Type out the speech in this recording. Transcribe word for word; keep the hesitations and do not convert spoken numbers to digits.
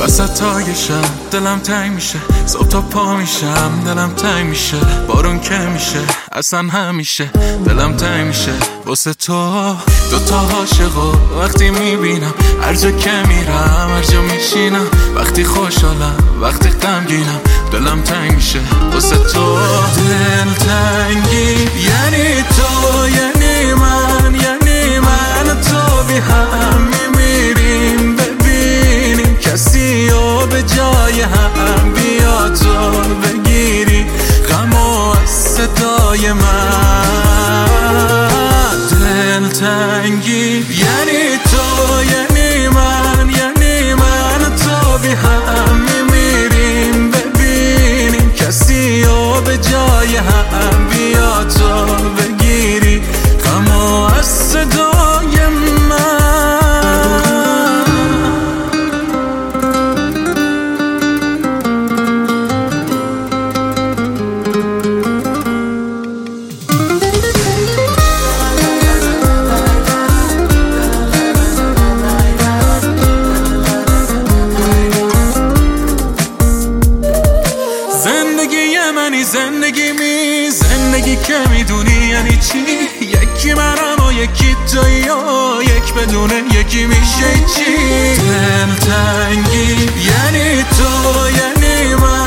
وسط های شب دلم تنگ میشه، صبح تا پا میشم دلم تنگ میشه، بارون که میشه اصلا همیشه دلم تنگ میشه واسه تو. دوتا عاشقو وقتی میبینم، هر جا که میرم هر جا میشینم، وقتی خوشحالم وقتی غمگینم دلم تنگ میشه واسه تو. دل تنگی یعنی تو، یعنی من، یعنی من تو بی هم میمیریم، ببینیم کسی رو به جای هم، بیا تو بگیری غمو از صدای من. دل تنگی یعنی تو، یعنی من، یعنی من تو بی هم میمیریم، ببینیم کسی رو به جای هم، بیا تو بگیری غمو از صدای من. زندگی می زندگی که میدونی یعنی چی، یکی منم و یکی تویی و یک بدونه یکی میشه چی. دل تنگی یعنی تو، یعنی من،